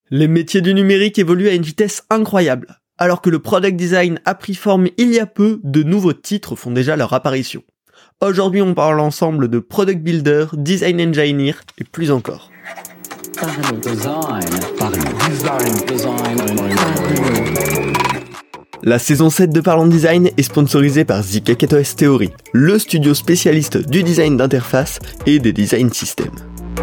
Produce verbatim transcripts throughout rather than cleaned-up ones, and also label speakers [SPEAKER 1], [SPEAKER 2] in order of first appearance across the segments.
[SPEAKER 1] Les métiers du numérique évoluent à une vitesse incroyable. Alors que le product design a pris forme il y a peu, de nouveaux titres font déjà leur apparition. Aujourd'hui, on parle ensemble de product builder, design engineer et plus encore. La saison sept de Parlons Design est sponsorisée par The Kakatoes Theory, le studio spécialiste du design d'interface et des design systems.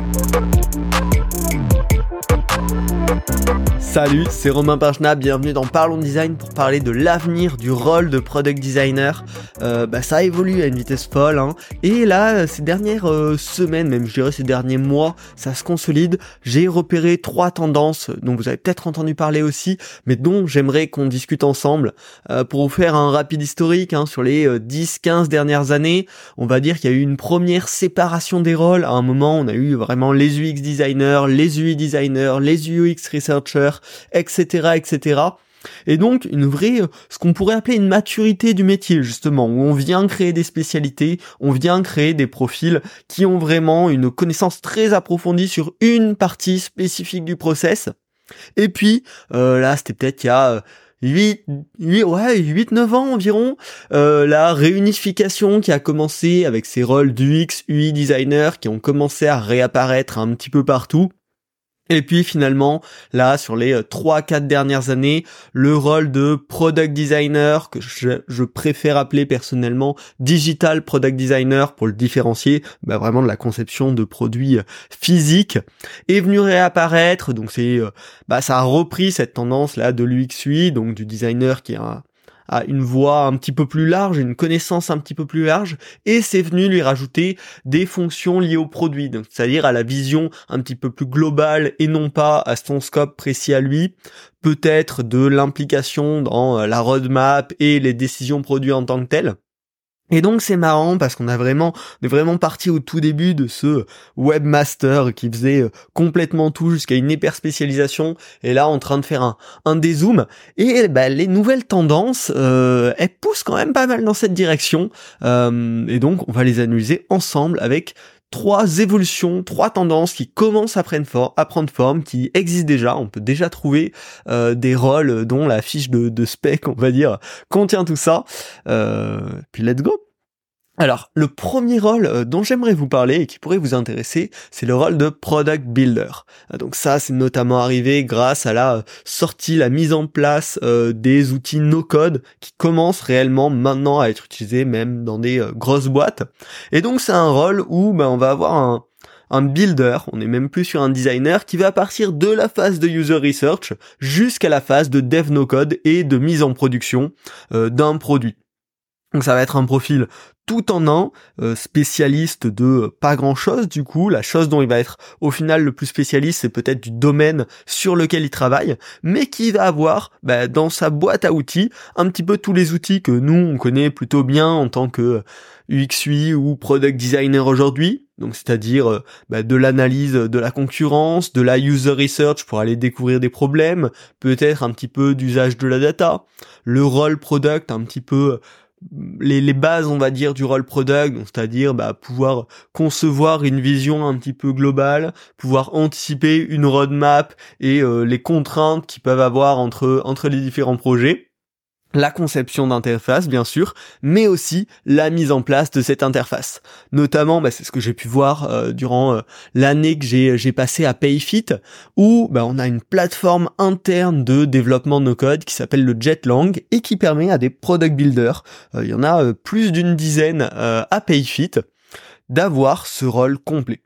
[SPEAKER 1] Salut, c'est Romain Pinchna, bienvenue dans Parlons Design pour parler de l'avenir du rôle de product designer. Euh, bah ça évolue à une vitesse folle, hein. Et là, ces dernières euh, semaines, même je dirais ces derniers mois, ça se consolide. J'ai repéré trois tendances dont vous avez peut-être entendu parler aussi, mais dont j'aimerais qu'on discute ensemble. Euh, pour vous faire un rapide historique, hein, sur les euh, dix quinze dernières années, on va dire qu'il y a eu une première séparation des rôles. À un moment, on a eu vraiment les U X designers, les U I designers, les U X researchers, et cetera, et cetera. Et donc une vraie, ce qu'on pourrait appeler une maturité du métier justement, où on vient créer des spécialités, on vient créer des profils qui ont vraiment une connaissance très approfondie sur une partie spécifique du process. Et puis euh, là, c'était peut-être il y a huit, huit, ouais, huit neuf ans environ, euh, la réunification qui a commencé avec ces rôles d'U X, U I designer qui ont commencé à réapparaître un petit peu partout. Et puis finalement, là, sur les trois quatre dernières années, le rôle de product designer, que je, je préfère appeler personnellement digital product designer pour le différencier, bah vraiment de la conception de produits physiques, est venu réapparaître. Donc c'est, bah ça a repris cette tendance là de l'U X U I, donc du designer qui a à une voix un petit peu plus large, une connaissance un petit peu plus large, et c'est venu lui rajouter des fonctions liées au produit, donc c'est-à-dire à la vision un petit peu plus globale et non pas à son scope précis à lui, peut-être de l'implication dans la roadmap et les décisions produits en tant que telles. Et donc c'est marrant parce qu'on a vraiment, on est vraiment parti au tout début de ce webmaster qui faisait complètement tout jusqu'à une hyper spécialisation, et là en train de faire un, un dézoom, et bah, les nouvelles tendances, euh, elles poussent quand même pas mal dans cette direction, euh, et donc on va les analyser ensemble avec trois évolutions, trois tendances qui commencent à prendre, for- à prendre forme, qui existent déjà. On peut déjà trouver euh, des rôles dont la fiche de, de spec, on va dire, contient tout ça. Euh, puis let's go. Alors, le premier rôle dont j'aimerais vous parler et qui pourrait vous intéresser, c'est le rôle de product builder. Donc ça, c'est notamment arrivé grâce à la sortie, la mise en place euh, des outils no-code qui commencent réellement maintenant à être utilisés même dans des euh, grosses boîtes. Et donc c'est un rôle où ben, on va avoir un un builder, on n'est même plus sur un designer, qui va partir de la phase de user research jusqu'à la phase de dev no-code et de mise en production euh, d'un produit. Donc ça va être un profil tout en un, euh, spécialiste de pas grand chose du coup. La chose dont il va être au final le plus spécialiste, c'est peut-être du domaine sur lequel il travaille, mais qui va avoir bah, dans sa boîte à outils un petit peu tous les outils que nous on connaît plutôt bien en tant que U X U I ou product designer aujourd'hui. Donc c'est-à-dire euh, bah, de l'analyse de la concurrence, de la user research pour aller découvrir des problèmes, peut-être un petit peu d'usage de la data, le rôle product un petit peu Les, les bases, on va dire, du rôle product, donc c'est-à-dire bah, pouvoir concevoir une vision un petit peu globale, pouvoir anticiper une roadmap et euh, les contraintes qu'ils peuvent avoir entre entre les différents projets. La conception d'interface, bien sûr, mais aussi la mise en place de cette interface. Notamment, bah, c'est ce que j'ai pu voir euh, durant euh, l'année que j'ai j'ai passé à Payfit, où bah, on a une plateforme interne de développement no-code qui s'appelle le Jetlang et qui permet à des product builders, euh, il y en a euh, plus d'une dizaine euh, à Payfit, d'avoir ce rôle complet.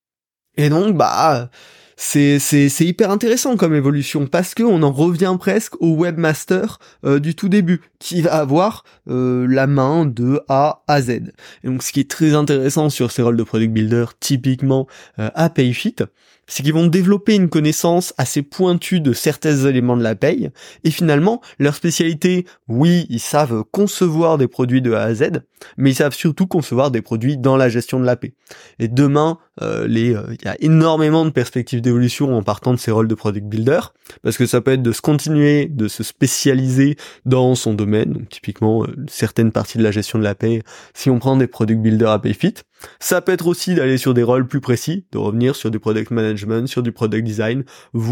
[SPEAKER 1] Et donc, bah... C'est, c'est, c'est hyper intéressant comme évolution parce que on en revient presque au webmaster euh, du tout début qui va avoir euh, la main de A à Z. Et donc ce qui est très intéressant sur ces rôles de product builder typiquement euh, à Payfit, c'est qu'ils vont développer une connaissance assez pointue de certains éléments de la paye, et finalement, leur spécialité, oui, ils savent concevoir des produits de A à Z, mais ils savent surtout concevoir des produits dans la gestion de la paie. Et demain, euh, les, euh, il y a énormément de perspectives d'évolution en partant de ces rôles de product builder, parce que ça peut être de se continuer, de se spécialiser dans son domaine, donc typiquement, euh, certaines parties de la gestion de la paie, si on prend des product builders à Payfit. Ça peut être aussi d'aller sur des rôles plus précis, de revenir sur du product management, sur du product design, voire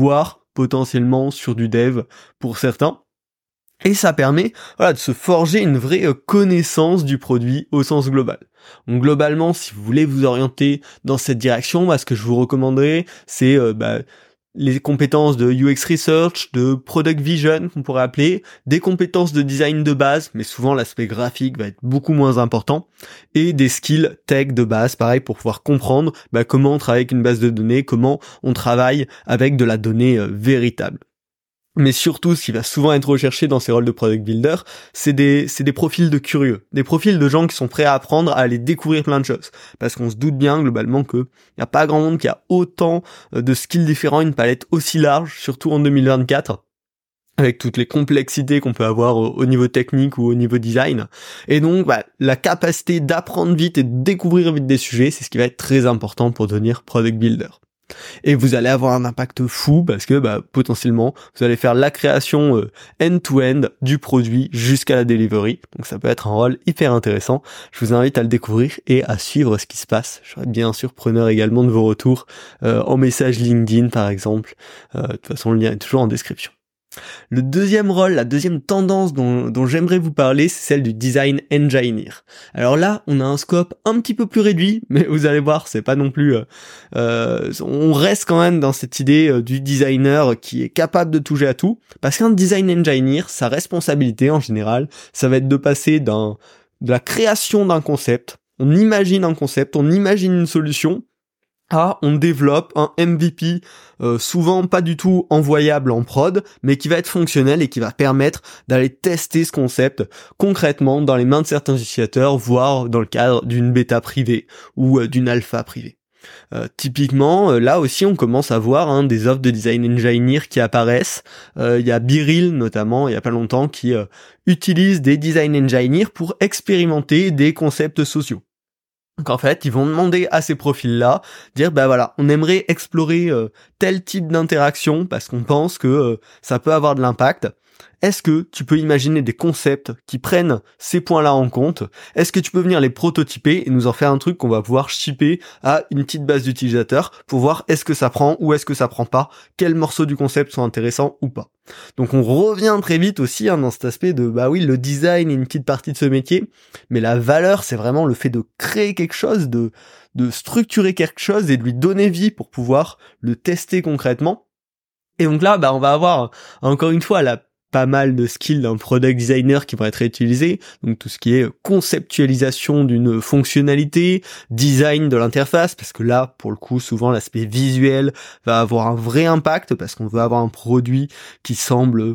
[SPEAKER 1] potentiellement sur du dev pour certains. Et ça permet voilà, de se forger une vraie connaissance du produit au sens global. Donc globalement, si vous voulez vous orienter dans cette direction, bah, ce que je vous recommanderais, c'est euh, bah, les compétences de U X Research, de Product Vision qu'on pourrait appeler, des compétences de design de base, mais souvent l'aspect graphique va être beaucoup moins important, et des skills tech de base, pareil, pour pouvoir comprendre bah, comment on travaille avec une base de données, comment on travaille avec de la donnée euh, véritable. Mais surtout, ce qui va souvent être recherché dans ces rôles de product builder, c'est des, c'est des profils de curieux, des profils de gens qui sont prêts à apprendre, à aller découvrir plein de choses. Parce qu'on se doute bien, globalement, qu'il n'y a pas grand monde qui a autant de skills différents, une palette aussi large, surtout en deux mille vingt-quatre, avec toutes les complexités qu'on peut avoir au, au niveau technique ou au niveau design. Et donc, bah, la capacité d'apprendre vite et de découvrir vite des sujets, c'est ce qui va être très important pour devenir product builder. Et vous allez avoir un impact fou parce que bah, potentiellement vous allez faire la création euh, end-to-end du produit jusqu'à la delivery. Donc ça peut être un rôle hyper intéressant. Je vous invite à le découvrir et à suivre ce qui se passe. Je serai bien sûr preneur également de vos retours euh, en message LinkedIn par exemple. Euh, de toute façon le lien est toujours en description. Le deuxième rôle, la deuxième tendance dont, dont j'aimerais vous parler, c'est celle du design engineer. Alors là, on a un scope un petit peu plus réduit, mais vous allez voir, c'est pas non plus... Euh, euh, on reste quand même dans cette idée euh, du designer qui est capable de toucher à tout, parce qu'un design engineer, sa responsabilité en général, ça va être de passer d'un, de la création d'un concept, on imagine un concept, on imagine une solution, Ah, on développe un M V P, euh, souvent pas du tout envoyable en prod, mais qui va être fonctionnel et qui va permettre d'aller tester ce concept concrètement dans les mains de certains utilisateurs, voire dans le cadre d'une bêta privée ou euh, d'une alpha privée. Euh, typiquement, euh, là aussi, on commence à voir hein, des offres de design engineer qui apparaissent. Il euh, y a Biril notamment, il y a pas longtemps, qui euh, utilise des design engineers pour expérimenter des concepts sociaux. Donc en fait, ils vont demander à ces profils-là, dire bah voilà, on aimerait explorer euh, tel type d'interaction parce qu'on pense que euh, ça peut avoir de l'impact. Est-ce que tu peux imaginer des concepts qui prennent ces points-là en compte? Est-ce que tu peux venir les prototyper et nous en faire un truc qu'on va pouvoir shipper à une petite base d'utilisateurs pour voir est-ce que ça prend ou est-ce que ça prend pas? Quels morceaux du concept sont intéressants ou pas? Donc on revient très vite aussi hein, dans cet aspect de bah oui, le design est une petite partie de ce métier, mais la valeur c'est vraiment le fait de créer quelque chose, de, de structurer quelque chose et de lui donner vie pour pouvoir le tester concrètement. Et donc là, bah on va avoir encore une fois la pas mal de skills d'un product designer qui vont être utilisés, donc tout ce qui est conceptualisation d'une fonctionnalité, design de l'interface, parce que là, pour le coup, souvent l'aspect visuel va avoir un vrai impact, parce qu'on veut avoir un produit qui semble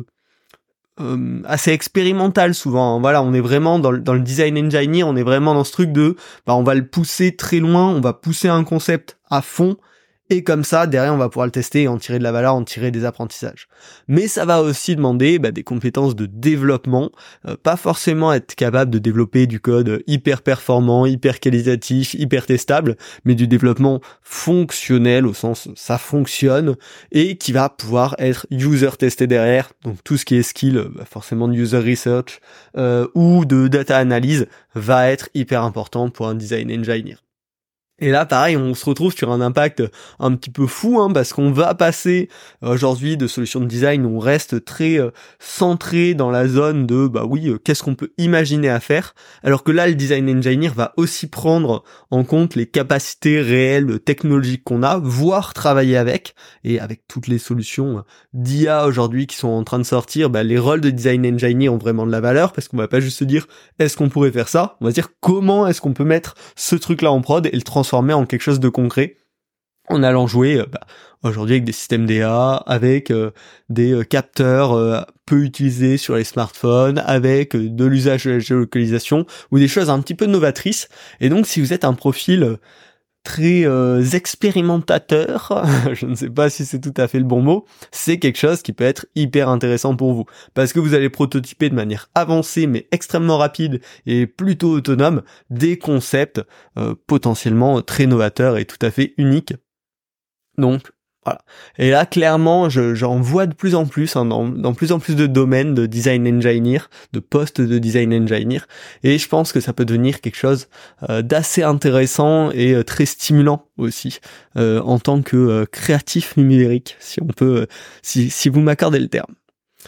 [SPEAKER 1] euh, assez expérimental souvent, hein. Voilà, on est vraiment dans le, dans le design engineer, on est vraiment dans ce truc de, bah on va le pousser très loin, on va pousser un concept à fond, et comme ça, derrière, on va pouvoir le tester et en tirer de la valeur, en tirer des apprentissages. Mais ça va aussi demander bah, des compétences de développement, euh, pas forcément être capable de développer du code hyper performant, hyper qualitatif, hyper testable, mais du développement fonctionnel au sens ça fonctionne et qui va pouvoir être user testé derrière. Donc tout ce qui est skill, bah, forcément de user research euh, ou de data analyse va être hyper important pour un design engineer. Et là, pareil, on se retrouve sur un impact un petit peu fou, hein, parce qu'on va passer euh, aujourd'hui de solutions de design où on reste très euh, centré dans la zone de, bah oui, euh, qu'est-ce qu'on peut imaginer à faire, alors que là, le design engineer va aussi prendre en compte les capacités réelles technologiques qu'on a, voire travailler avec, et avec toutes les solutions d'I A aujourd'hui qui sont en train de sortir, bah, les rôles de design engineer ont vraiment de la valeur, parce qu'on va pas juste se dire, est-ce qu'on pourrait faire ça, on va se dire, comment est-ce qu'on peut mettre ce truc-là en prod et le transformer en quelque chose de concret en allant jouer euh, bah, aujourd'hui avec des systèmes D A, avec euh, des euh, capteurs euh, peu utilisés sur les smartphones, avec euh, de l'usage de la géolocalisation ou des choses un petit peu novatrices. Et donc si vous êtes un profil euh, très euh, expérimentateur, je ne sais pas si c'est tout à fait le bon mot, c'est quelque chose qui peut être hyper intéressant pour vous, parce que vous allez prototyper de manière avancée mais extrêmement rapide et plutôt autonome des concepts euh, potentiellement très novateurs et tout à fait uniques. Donc Voilà. Et là, clairement, je, j'en vois de plus en plus, hein, dans, dans plus en plus de domaines de design engineer, de postes de design engineer, et je pense que ça peut devenir quelque chose euh, d'assez intéressant et euh, très stimulant aussi, euh, en tant que euh, créatif numérique, si on peut, euh, si, si vous m'accordez le terme.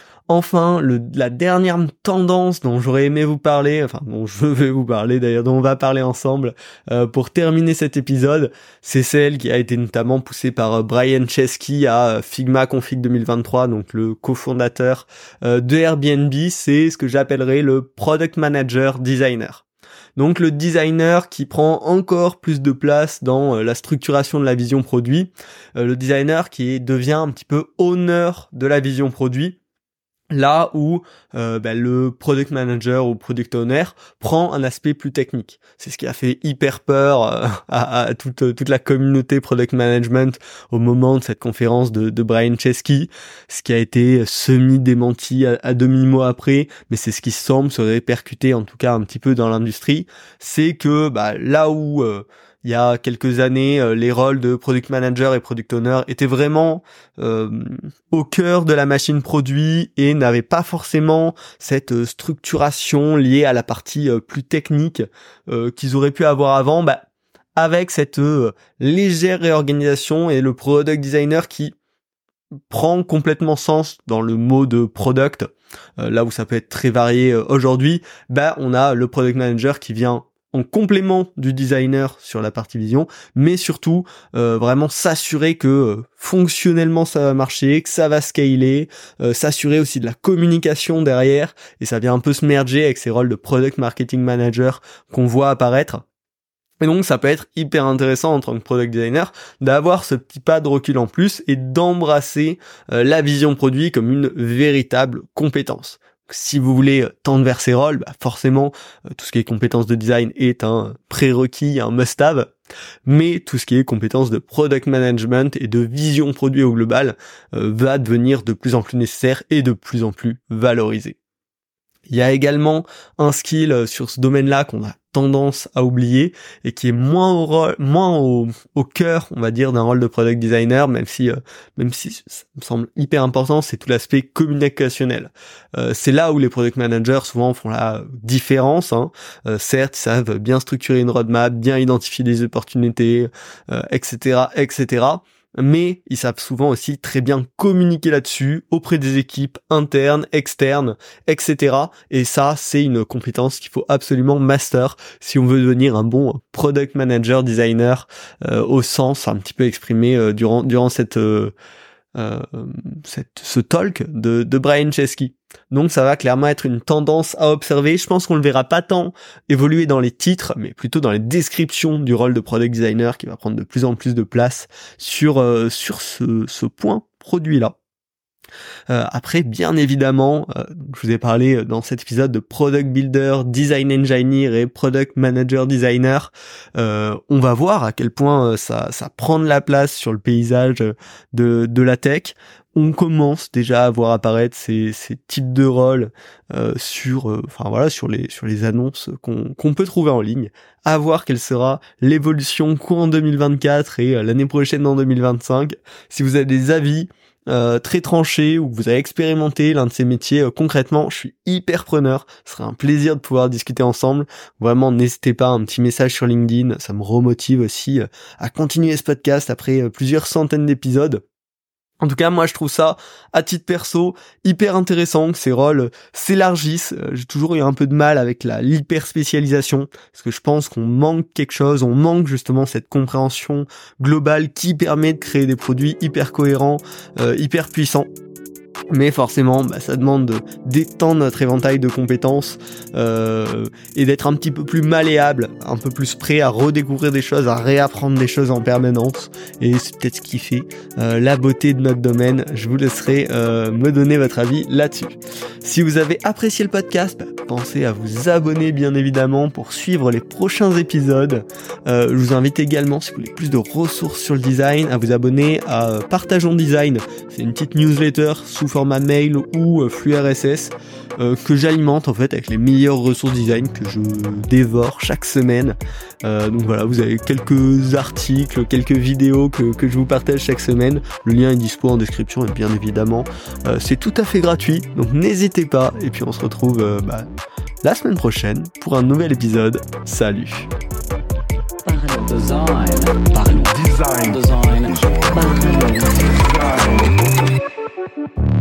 [SPEAKER 1] Enfin, le, la dernière tendance dont j'aurais aimé vous parler, enfin dont je vais vous parler d'ailleurs, dont on va parler ensemble euh, pour terminer cet épisode, c'est celle qui a été notamment poussée par euh, Brian Chesky à Figma Config deux mille vingt-trois, donc le cofondateur euh, de Airbnb. C'est ce que j'appellerais le Product Manager Designer. Donc le designer qui prend encore plus de place dans euh, la structuration de la vision produit, euh, le designer qui devient un petit peu owner de la vision produit, là où euh, bah, le product manager ou product owner prend un aspect plus technique. C'est ce qui a fait hyper peur euh, à, à toute, toute la communauté product management au moment de cette conférence de, de Brian Chesky, ce qui a été semi-démenti à, à demi-mot après, mais c'est ce qui semble se répercuter en tout cas un petit peu dans l'industrie, c'est que bah, là où... Euh, il y a quelques années, euh, les rôles de product manager et product owner étaient vraiment euh, au cœur de la machine produit et n'avaient pas forcément cette euh, structuration liée à la partie euh, plus technique euh, qu'ils auraient pu avoir avant. Bah, avec cette euh, légère réorganisation et le product designer qui prend complètement sens dans le mot de product, euh, là où ça peut être très varié euh, aujourd'hui, bah on a le product manager qui vient en complément du designer sur la partie vision, mais surtout euh, vraiment s'assurer que euh, fonctionnellement ça va marcher, que ça va scaler, euh, s'assurer aussi de la communication derrière, et ça vient un peu se merger avec ces rôles de product marketing manager qu'on voit apparaître. Et donc ça peut être hyper intéressant en tant que product designer d'avoir ce petit pas de recul en plus et d'embrasser euh, la vision produit comme une véritable compétence. Si vous voulez tendre vers ces rôles, bah forcément, euh, tout ce qui est compétences de design est un prérequis, un must-have, mais tout ce qui est compétences de product management et de vision produit au global euh, va devenir de plus en plus nécessaire et de plus en plus valorisé. Il y a également un skill sur ce domaine-là qu'on a tendance à oublier et qui est moins au rôle, moins au, au cœur, on va dire, d'un rôle de product designer, même si, euh, même si ça me semble hyper important, c'est tout l'aspect communicationnel. Euh, c'est là où les product managers souvent font la différence. Hein. Euh, certes, ils savent bien structurer une roadmap, bien identifier des opportunités, euh, et cetera, et cetera. Mais ils savent souvent aussi très bien communiquer là-dessus auprès des équipes internes, externes, et cetera. Et ça, c'est une compétence qu'il faut absolument master si on veut devenir un bon product manager designer euh, au sens un petit peu exprimé euh, durant durant cette euh, euh, cette ce talk de de Brian Chesky. Donc ça va clairement être une tendance à observer. Je pense qu'on le verra pas tant évoluer dans les titres, mais plutôt dans les descriptions du rôle de product designer qui va prendre de plus en plus de place sur euh, sur ce, ce point produit-là. Euh, après, bien évidemment, euh, je vous ai parlé dans cet épisode de Product Builder, Design Engineer et Product Manager Designer. Euh, on va voir à quel point euh, ça, ça prend de la place sur le paysage de, de la tech. On commence déjà à voir apparaître ces, ces types de rôles euh, sur, euh, enfin voilà, sur les sur les annonces qu'on qu'on peut trouver en ligne. À voir quelle sera l'évolution courant deux mille vingt-quatre et euh, l'année prochaine en deux mille vingt-cinq. Si vous avez des avis Euh, très tranché ou que vous avez expérimenté l'un de ces métiers euh, concrètement, je suis hyper preneur. Ce serait un plaisir de pouvoir discuter ensemble. Vraiment, n'hésitez pas, un petit message sur LinkedIn, ça me remotive aussi euh, à continuer ce podcast après euh, plusieurs centaines d'épisodes. En tout cas, moi, je trouve ça, à titre perso, hyper intéressant que ces rôles s'élargissent. J'ai toujours eu un peu de mal avec la l'hyper-spécialisation, parce que je pense qu'on manque quelque chose, on manque justement cette compréhension globale qui permet de créer des produits hyper cohérents, euh, hyper puissants. Mais forcément, bah, ça demande de, d'étendre notre éventail de compétences euh, et d'être un petit peu plus malléable, un peu plus prêt à redécouvrir des choses, à réapprendre des choses en permanence. Et c'est peut-être ce qui fait euh, la beauté de notre domaine. Je vous laisserai euh, me donner votre avis là-dessus. Si vous avez apprécié le podcast, bah, pensez à vous abonner bien évidemment pour suivre les prochains épisodes. Euh, je vous invite également, si vous voulez plus de ressources sur le design, à vous abonner à Partageons Design. C'est une petite newsletter sous format mail ou euh, flux R S S euh, que j'alimente en fait avec les meilleures ressources design que je dévore chaque semaine. Euh, donc voilà, vous avez quelques articles, quelques vidéos que, que je vous partage chaque semaine. Le lien est dispo en description et bien évidemment euh, c'est tout à fait gratuit, donc n'hésitez pas. Et puis on se retrouve euh, bah, la semaine prochaine pour un nouvel épisode. Salut.
[SPEAKER 2] Design, design, design, design.